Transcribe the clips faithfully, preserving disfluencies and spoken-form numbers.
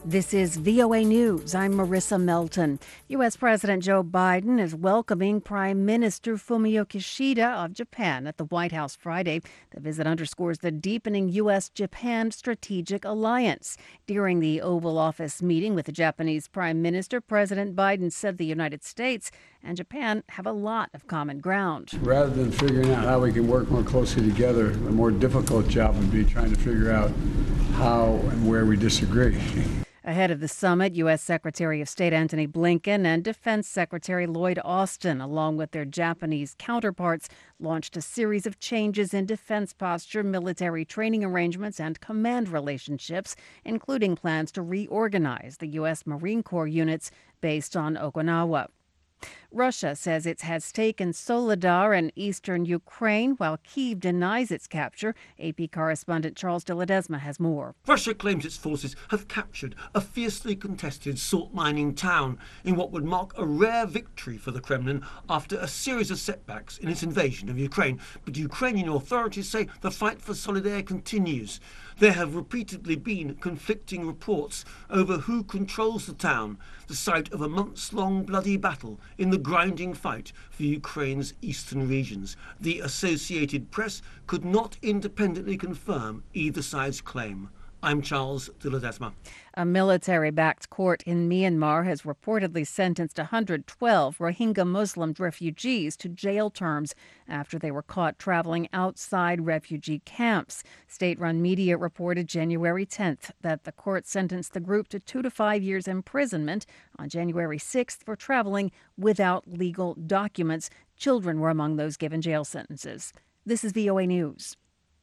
This is V O A News. I'm Marissa Melton. U S. President Joe Biden is welcoming Prime Minister Fumio Kishida of Japan at the White House Friday. The visit underscores the deepening U S Japan strategic alliance. During the Oval Office meeting with the Japanese Prime Minister, President Biden said the United States and Japan have a lot of common ground. Rather than figuring out how we can work more closely together, the more difficult job would be trying to figure out how and where we disagree. Ahead of the summit, U S. Secretary of State Antony Blinken and Defense Secretary Lloyd Austin, along with their Japanese counterparts, launched a series of changes in defense posture, military training arrangements, and command relationships, including plans to reorganize the U S. Marine Corps units based on Okinawa. Russia says it has taken Soledar in eastern Ukraine, while Kyiv denies its capture. A P correspondent Charles de Ledesma has more. Russia claims its forces have captured a fiercely contested salt mining town in what would mark a rare victory for the Kremlin after a series of setbacks in its invasion of Ukraine. But Ukrainian authorities say the fight for Soledar continues. There have repeatedly been conflicting reports over who controls the town, the site of a months-long bloody battle in the grinding fight for Ukraine's eastern regions. The Associated Press could not independently confirm either side's claim. I'm Charles de Ledesma. A military-backed court in Myanmar has reportedly sentenced one hundred twelve Rohingya Muslim refugees to jail terms after they were caught traveling outside refugee camps. State-run media reported January tenth that the court sentenced the group to two to five years imprisonment on January sixth for traveling without legal documents. Children were among those given jail sentences. This is V O A News.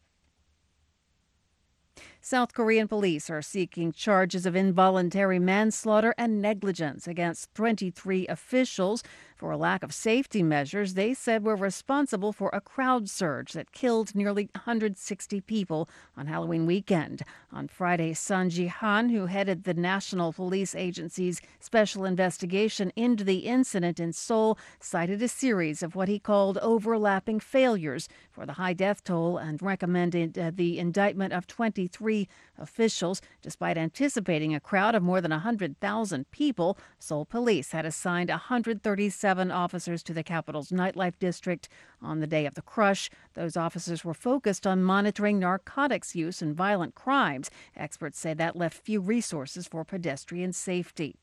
South Korean police are seeking charges of involuntary manslaughter and negligence against twenty-three officials for a lack of safety measures they said were responsible for a crowd surge that killed nearly one hundred sixty people on Halloween weekend. On Friday, Sun Ji-han, who headed the National Police Agency's special investigation into the incident in Seoul, cited a series of what he called overlapping failures for the high death toll and recommended uh, the indictment of twenty-three officials. Despite anticipating a crowd of more than one hundred thousand people, Seoul police had assigned one hundred thirty-seven officers to the capital's nightlife district on the day of the crush. Those officers were focused on monitoring narcotics use and violent crimes. Experts say that left few resources for pedestrian safety.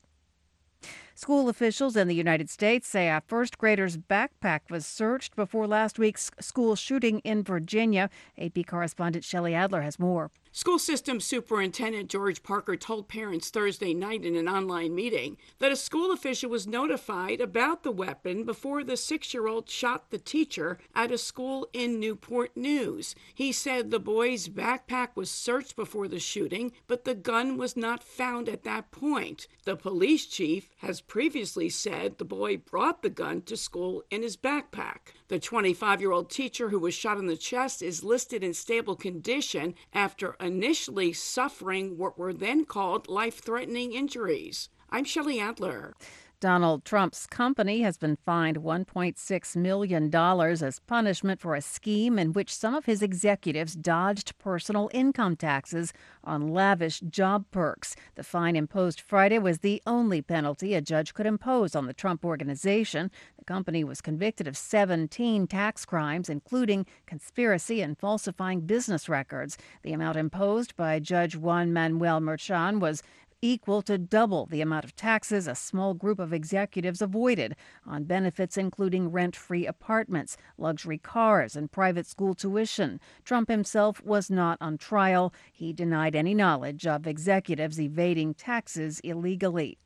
School officials in the United States say a first grader's backpack was searched before last week's school shooting in Virginia. A P correspondent Shelley Adler has more. School System Superintendent George Parker told parents Thursday night in an online meeting that a school official was notified about the weapon before the six-year-old shot the teacher at a school in Newport News. He said the boy's backpack was searched before the shooting, but the gun was not found at that point. The police chief has previously said the boy brought the gun to school in his backpack. The twenty-five-year-old teacher who was shot in the chest is listed in stable condition after initially suffering what were then called life-threatening injuries. I'm Shelley Adler. Donald Trump's company has been fined one point six million dollars as punishment for a scheme in which some of his executives dodged personal income taxes on lavish job perks. The fine imposed Friday was the only penalty a judge could impose on the Trump Organization. The company was convicted of seventeen tax crimes, including conspiracy and falsifying business records. The amount imposed by Judge Juan Manuel Merchan was equal to double the amount of taxes a small group of executives avoided on benefits including rent-free apartments, luxury cars, and private school tuition. Trump himself was not on trial. He denied any knowledge of executives evading taxes illegally.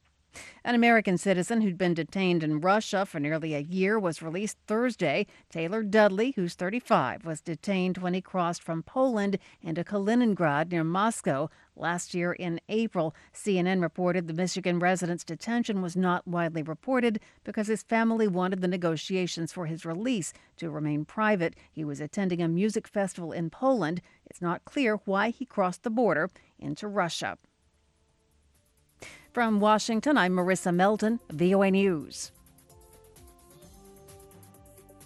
An American citizen who'd been detained in Russia for nearly a year was released Thursday. Taylor Dudley, who's thirty-five, was detained when he crossed from Poland into Kaliningrad near Moscow last year in April. C N N reported the Michigan resident's detention was not widely reported because his family wanted the negotiations for his release to remain private. He was attending a music festival in Poland. It's not clear why he crossed the border into Russia. From Washington, I'm Marissa Melton, V O A News.